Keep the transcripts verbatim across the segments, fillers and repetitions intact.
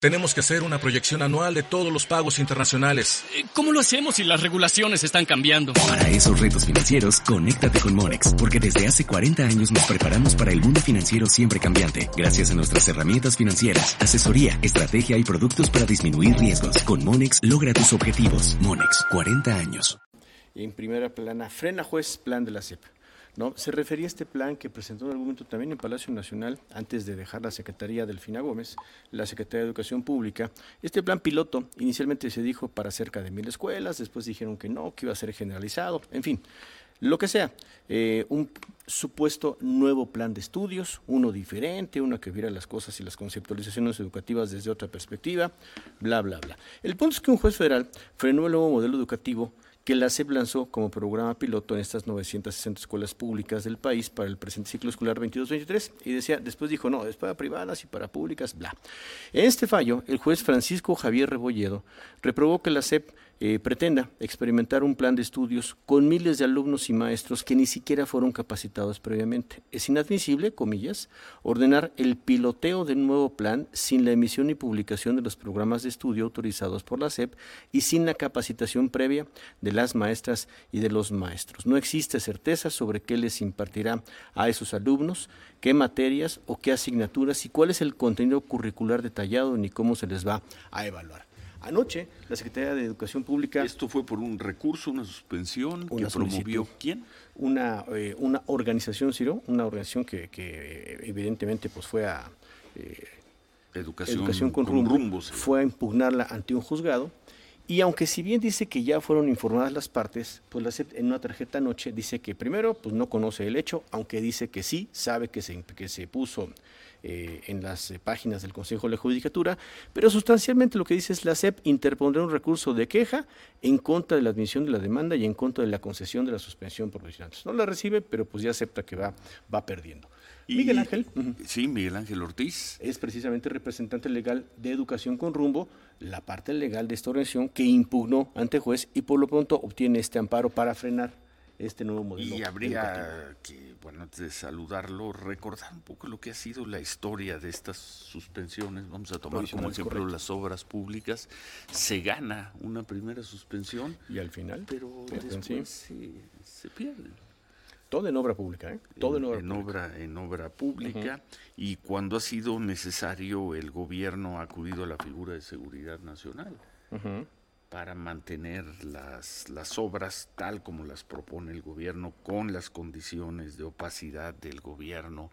Tenemos que hacer una proyección anual de todos los pagos internacionales. ¿Cómo lo hacemos si las regulaciones están cambiando? Para esos retos financieros, conéctate con Monex, porque desde hace cuarenta años nos preparamos para el mundo financiero siempre cambiante. Gracias a nuestras herramientas financieras, asesoría, estrategia y productos para disminuir riesgos. Con Monex, logra tus objetivos. Monex, cuarenta años. En primera plana, frena juez, plan de la S E P. ¿No? Se refería a este plan que presentó en algún momento también en Palacio Nacional, antes de dejar la Secretaría Delfina Gómez, la Secretaría de Educación Pública. Este plan piloto inicialmente se dijo para cerca de mil escuelas, después dijeron que no, que iba a ser generalizado, en fin, lo que sea, eh, un supuesto nuevo plan de estudios, uno diferente, uno que viera las cosas y las conceptualizaciones educativas desde otra perspectiva, bla, bla, bla. El punto es que un juez federal frenó el nuevo modelo educativo que la S E P lanzó como programa piloto en estas novecientas sesenta escuelas públicas del país para el presente ciclo escolar veintidós veintitrés, y decía, después dijo, no, es para privadas y para públicas, bla. En este fallo, el juez Francisco Javier Rebolledo reprobó que la S E P eh, pretenda experimentar un plan de estudios con miles de alumnos y maestros que ni siquiera fueron capacitados previamente. Es inadmisible, comillas, ordenar el piloteo de un nuevo plan sin la emisión y publicación de los programas de estudio autorizados por la S E P y sin la capacitación previa de las maestras y de los maestros. No existe certeza sobre qué les impartirá a esos alumnos, qué materias o qué asignaturas y cuál es el contenido curricular detallado ni cómo se les va a evaluar. Anoche, la Secretaría de Educación Pública... ¿Esto fue por un recurso, una suspensión una que promovió quién? Una, eh, una organización, Ciro, una organización que, que evidentemente pues fue a... Eh, Educación, Educación con, con rumbo, rumbo sí. Fue a impugnarla ante un juzgado. Y aunque si bien dice que ya fueron informadas las partes, pues la S E P en una tarjeta anoche dice que primero pues no conoce el hecho, aunque dice que sí, sabe que se, que se puso eh, en las eh, páginas del Consejo de la Judicatura, pero sustancialmente lo que dice es la S E P interpondrá un recurso de queja en contra de la admisión de la demanda y en contra de la concesión de la suspensión provisional. No la recibe, pero pues ya acepta que va, va perdiendo. Y, Miguel Ángel. Sí, Miguel Ángel Ortiz. Es precisamente representante legal de Educación con Rumbo, la parte legal de esta organización que impugnó ante juez y por lo pronto obtiene este amparo para frenar este nuevo modelo. Y habría educativo. que, bueno, antes de saludarlo, recordar un poco lo que ha sido la historia de estas suspensiones. Vamos a tomar como ejemplo correcto. las obras públicas. Se gana una primera suspensión. Y al final, pero después sí. se, se pierden. Todo en obra pública, ¿eh? Todo en, en obra en pública. Obra, en obra pública. Uh-huh. Y cuando ha sido necesario, el gobierno ha acudido a la figura de seguridad nacional uh-huh. para mantener las, las obras tal como las propone el gobierno, con las condiciones de opacidad del gobierno.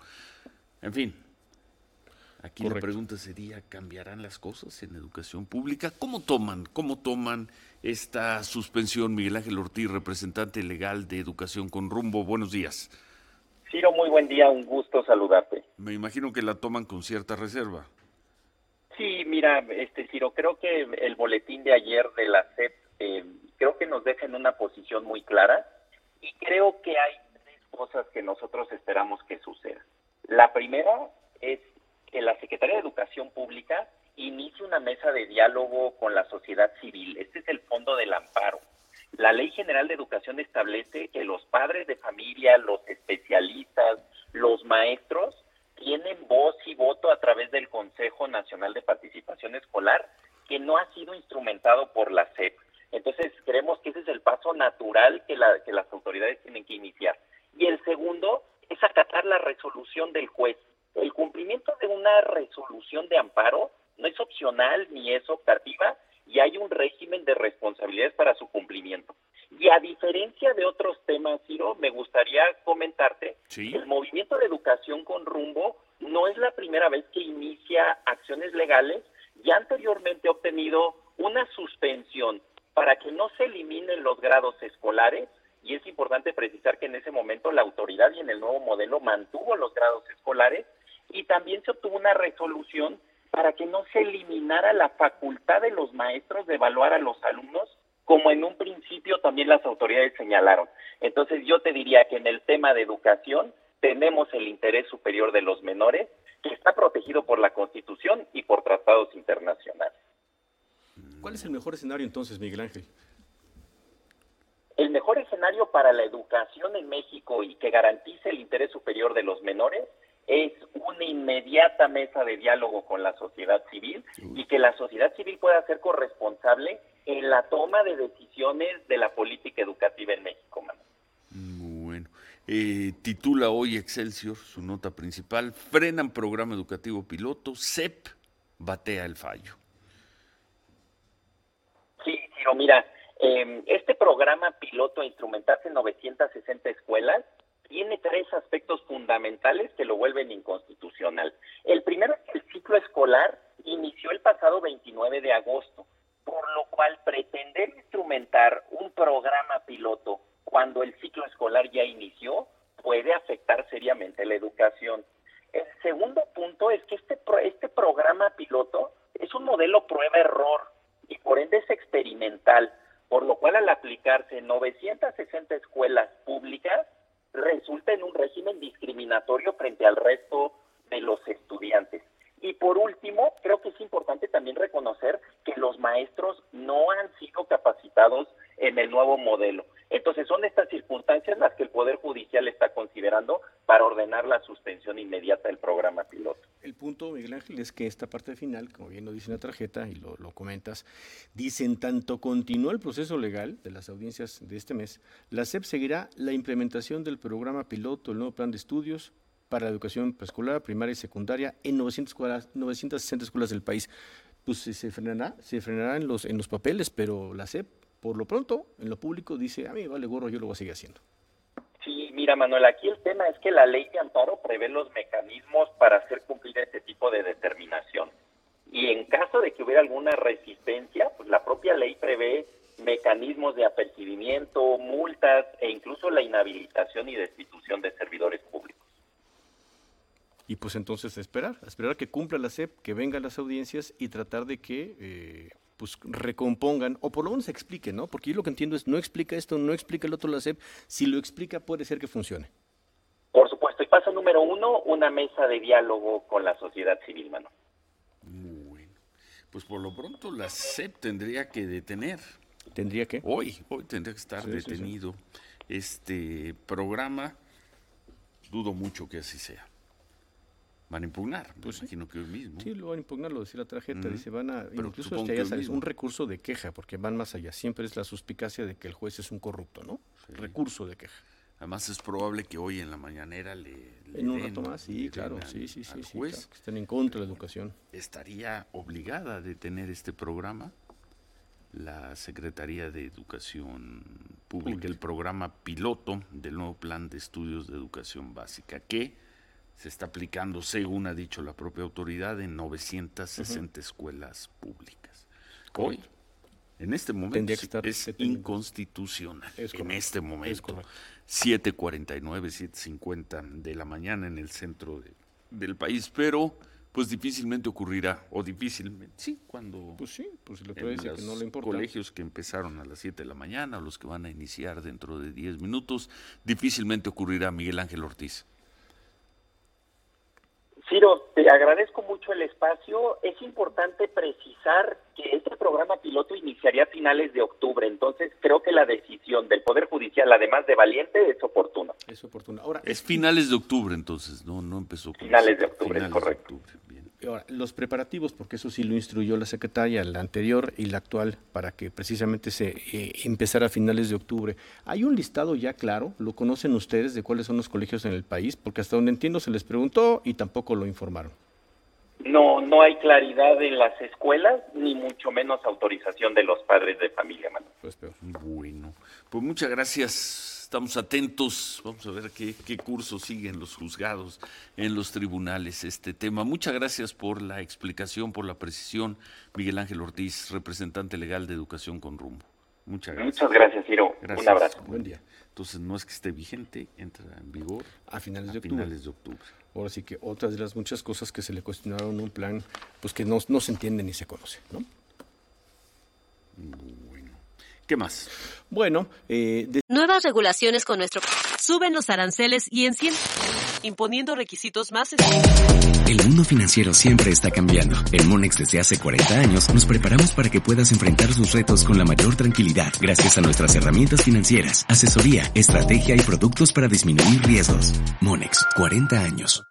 En fin, aquí Correcto. La pregunta sería, ¿cambiarán las cosas en educación pública? ¿Cómo toman, cómo toman esta suspensión? Miguel Ángel Ortiz, representante legal de Educación con Rumbo. Buenos días. Ciro, muy buen día, un gusto saludarte. Me imagino que la toman con cierta reserva. Sí, mira, este Ciro, creo que el boletín de ayer de la S E P eh, creo que nos deja en una posición muy clara y creo que hay tres cosas que nosotros esperamos que sucedan. La primera es que la Secretaría de Educación Pública inicie una mesa de diálogo con la sociedad civil. Este es el fondo del amparo. La Ley General de Educación establece que los padres de familia, los especialistas, los maestros tienen voz y voto a través del Consejo Nacional de Participación Escolar, que no ha sido instrumentado por la S E P. Entonces, creemos que ese es el paso natural que, la, que las autoridades tienen que iniciar. Y el segundo es acatar la resolución del juez. El cumplimiento de una resolución de amparo no es opcional ni es optativa y hay un régimen de responsabilidades para su cumplimiento. Y a diferencia de otros temas, Ciro, me gustaría comentarte ¿Sí? que el Movimiento de Educación con Rumbo no es la primera vez que inicia acciones legales. Ya anteriormente ha obtenido una suspensión para que no se eliminen los grados escolares, y es importante precisar que en ese momento la autoridad y en el nuevo modelo mantuvo los grados escolares, y también se obtuvo una resolución para que no se eliminara la facultad de los maestros de evaluar a los alumnos, como en un principio también las autoridades señalaron. Entonces yo te diría que en el tema de educación tenemos el interés superior de los menores, que está protegido por la Constitución y por tratados internacionales. ¿Cuál es el mejor escenario entonces, Miguel Ángel? El mejor escenario para la educación en México y que garantice el interés superior de los menores es una inmediata mesa de diálogo con la sociedad civil y que la sociedad civil pueda ser corresponsable en la toma de decisiones de la política educativa en México, Manuel. Bueno, eh, titula hoy Excelsior su nota principal: frenan programa educativo piloto, C E P batea el fallo. Sí, Ciro, mira, eh, este programa piloto a instrumentarse en novecientas sesenta escuelas tiene tres aspectos fundamentales que lo vuelven inconstitucional. El primero es que el ciclo escolar inició el pasado veintinueve de agosto, por lo cual pretender instrumentar un programa piloto cuando el ciclo escolar ya inició puede afectar seriamente la educación. El segundo punto es que este, pro, este programa piloto es un modelo prueba-error y por ende es experimental, por lo cual al aplicarse en novecientas sesenta escuelas públicas resulta en un régimen discriminatorio frente al resto de los estudiantes. Y por último, creo que es importante también reconocer que los maestros no han sido capacitados en el nuevo modelo. Entonces son estas circunstancias las que el Poder Judicial está considerando para ordenar la suspensión inmediata del programa piloto. El punto, Miguel Ángel, es que esta parte final, como bien lo dice en la tarjeta y lo, lo comentas, dicen tanto continúa el proceso legal de las audiencias de este mes, la S E P seguirá la implementación del programa piloto, el nuevo plan de estudios para la educación preescolar, primaria y secundaria en novecientas, escuelas, novecientas sesenta escuelas del país. Pues se frenará, se frenará en los, en los papeles, pero la S E P, por lo pronto, en lo público dice, a mí vale gorro, yo lo voy a seguir haciendo. Sí, mira, Manuel, aquí el tema es que la ley de amparo prevé los mecanismos para hacer cumplir este tipo de determinación. Y en caso de que hubiera alguna resistencia, pues la propia ley prevé mecanismos de apercibimiento, multas e incluso la inhabilitación y destitución de servidores públicos. Y pues entonces esperar, esperar que cumpla la S E P, que vengan las audiencias y tratar de que eh, pues recompongan, o por lo menos expliquen, ¿no? Porque yo lo que entiendo es, no explica esto, no explica el otro la S E P, si lo explica puede ser que funcione. Por supuesto, y paso número uno, una mesa de diálogo con la sociedad civil, Manuel. Bueno, pues por lo pronto la S E P tendría que detener. ¿Tendría que? Hoy, hoy tendría que estar sí, detenido sí, sí. este programa, dudo mucho que así sea. Van a impugnar, pues me imagino sí. que hoy mismo. Sí, lo van a impugnar, lo decía la tarjeta, mm. dice, van a, Pero incluso hasta ya sabes, un recurso de queja, porque van más allá, siempre es la suspicacia de que el juez es un corrupto, ¿no? Sí. Recurso de queja. Además es probable que hoy en la mañanera le, le En un den, rato más, sí, claro, al, sí, sí, sí, al sí juez, claro, que estén en contra de la educación. Estaría obligada a detener este programa la Secretaría de Educación Pública, Pública, el programa piloto del nuevo Plan de Estudios de Educación Básica, que se está aplicando, según ha dicho la propia autoridad, en novecientas sesenta uh-huh. escuelas públicas. Hoy, en este momento, es inconstitucional. Es en este momento, siete cuarenta y nueve, siete cincuenta de la mañana en el centro de, del país, pero pues difícilmente ocurrirá, o difícilmente, sí, cuando pues sí, pues la en dice los que no le importa. Colegios que empezaron a las siete de la mañana, o los que van a iniciar dentro de diez minutos, difícilmente ocurrirá. Miguel Ángel Ortiz. Ciro, te agradezco mucho el espacio. Es importante precisar que este programa piloto iniciaría a finales de octubre, entonces creo que la decisión del Poder Judicial, además de valiente, es oportuna. Es oportuna. Ahora, es finales de octubre, entonces, no no empezó con finales eso. de octubre, finales correcto. De octubre. Bien. Ahora, los preparativos, porque eso sí lo instruyó la secretaria, la anterior y la actual, para que precisamente se eh, empezara a finales de octubre. ¿Hay un listado ya claro? ¿Lo conocen ustedes de cuáles son los colegios en el país? Porque hasta donde entiendo se les preguntó y tampoco lo informaron. No, no hay claridad en las escuelas, ni mucho menos autorización de los padres de familia, Manuel. Pues peor. Bueno, pues muchas gracias. Estamos atentos, vamos a ver qué, qué curso siguen los juzgados en los tribunales este tema. Muchas gracias por la explicación, por la precisión. Miguel Ángel Ortiz, representante legal de Educación con Rumbo. Muchas gracias. Muchas gracias, Ciro. Gracias. Un abrazo. Buen día. Entonces no es que esté vigente, entra en vigor a finales, a de, octubre. finales de octubre. Ahora sí que otras de las muchas cosas que se le cuestionaron un plan, pues que no, no se entiende ni se conoce, ¿no? Bueno. ¿Qué más? Bueno, eh, de... nuevas regulaciones con nuestro... Suben los aranceles y encienden, imponiendo requisitos más... El mundo financiero siempre está cambiando. En Monex desde hace cuarenta años nos preparamos para que puedas enfrentar sus retos con la mayor tranquilidad gracias a nuestras herramientas financieras, asesoría, estrategia y productos para disminuir riesgos. Monex, cuarenta años.